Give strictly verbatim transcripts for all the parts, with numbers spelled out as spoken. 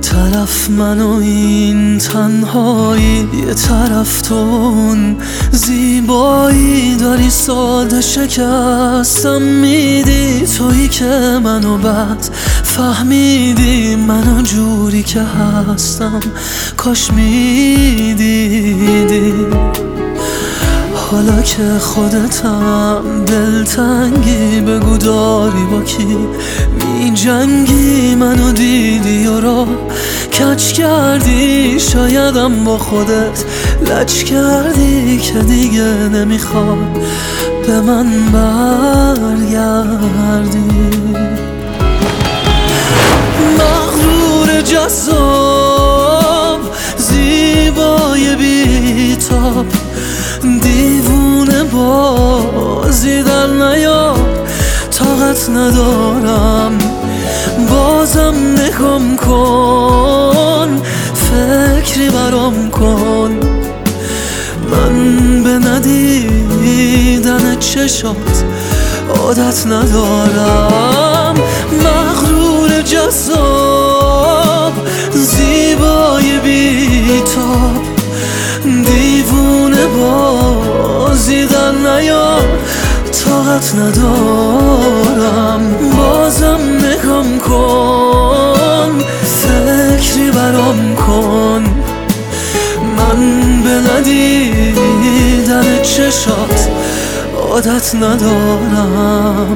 طرف من و این تنهایی، یه طرف تو اون زیبایی. داری ساده شکستم میدی، تویی که منو بد فهمیدی. منو جوری که هستم کاش میدیدی. حالا که خودتم دلتنگی، بگو داری با کی می جنگی. منو دیدی و را کج کردی، شایدم با خودت لج کردی که دیگه نمیخواد به من برگردی. مغرور جذاب زیبای بی‌تاب، دیوونه بازی در نیار. طاقت ندارم بازم نگام کن، فکری برام کن. من به ندیدن چشات عادت ندارم. مغرور جذاب زیبای بی‌تاب، دیوونه بازی در نیار. طاقت ندارم بازم نگام کن، فکری برام کن. من به ندیدن چشات عادت ندارم.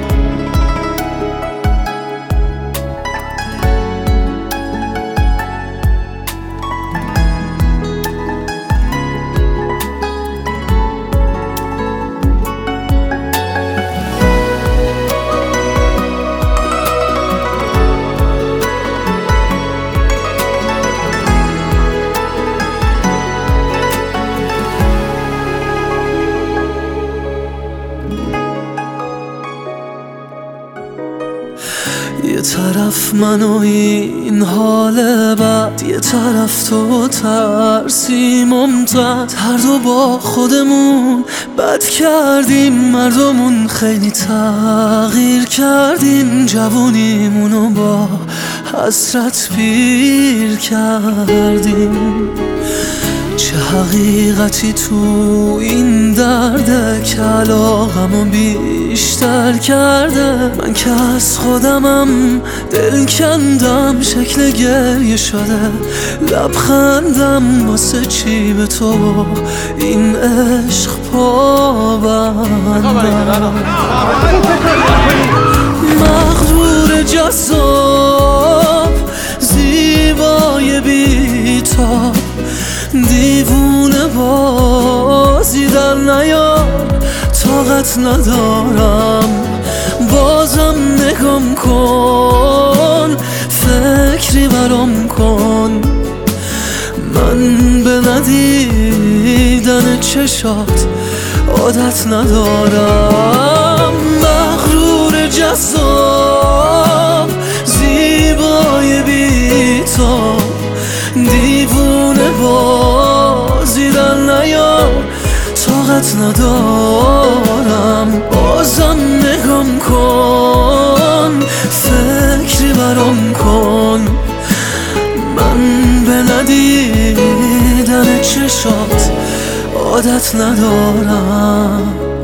یه طرف من و این حال بد، یه طرف تو ترسی ممتد. هر دو با خودمون بد کردیم، مردمون خیلی تغییر کردیم. جوونیمونو با حسرت پیر کردیم. چه حقیقتی تو این درده که علاقمو بیشتر کرده. من که از خودمم دل کندم، شکل گریه شده لبخندم. واسه چی به تو این عشق پابندم؟ مغرور جذاب زیبای بی‌تاب، دیوونه بازی در نیار. طاقت ندارم بازم نگام کن، فکری برام کن. من به ندیدن چشات عادت ندارم. مغرور جذاب زیبای بی‌تاب، دیوونه بازی در نیار. طاقت ندارم بازم نگام کن، فکری برام کن. من به ندیدن چشات عادت ندارم.